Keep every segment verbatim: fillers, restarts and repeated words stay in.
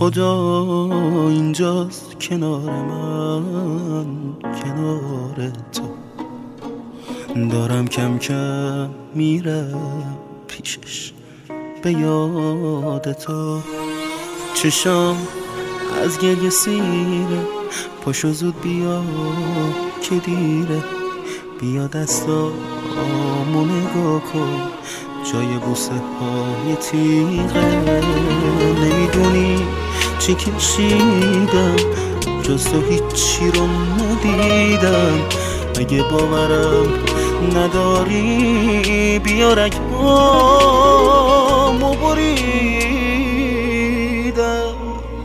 خدا اینجاست کنار من، کنار تو. دارم کم کم میرم پیشش به یاد تو. چشام از گریه سیره، پاشو زود بیا که دیره. بیا دستامو نگاه کن، جای بوسه های تیغه. نمیدونی چی کشیدم، جز تو هیچی رو ندیدم. اگه باورم نداری بیا رگامو بریدم.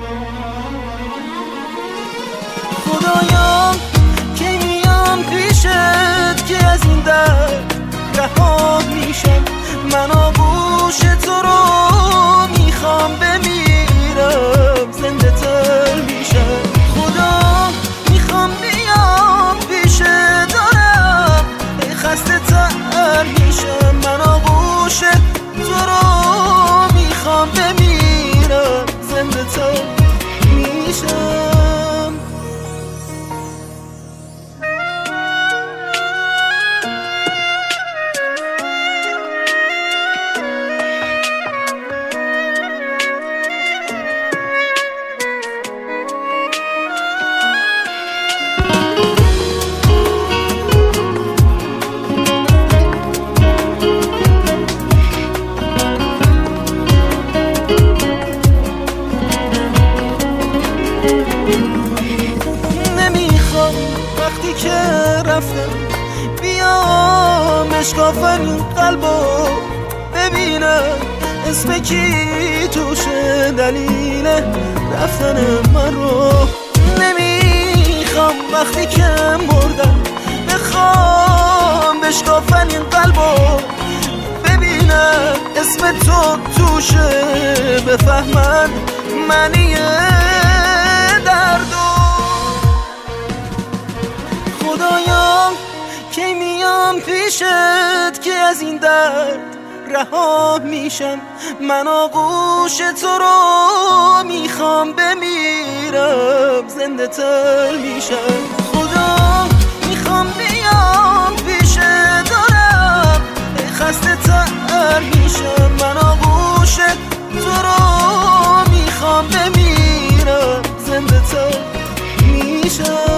خدایا که میام پیشت که از این درد رها میشم. من آغوش تو رو میخوام بمیرم، زنده تر میشم. خدا میخوام بیام پیش دارم، خسته تر میشم. من آغوش تو رو میخوام بمیرم، زنده تر میشم. نمیخوام وقتی که رفتم بیام بشکافم این قلبو، ببینم اسم کی توشه دلیل رفتن من رو. نمیخوام وقتی که مردم بخوام بشکافم این قلبو، ببینم اسم تو توشه، بفهمن معنی دردو. خدایا کی میام پیشت که از این درد رها میشم. من آغوش تو رو میخوام بمیرم، زنده تر میشم. خدا میخوام بیام پیشت دارم، خسته تر میشم. من آغوش تو رو میخوام بمیرم، زنده تر میشم.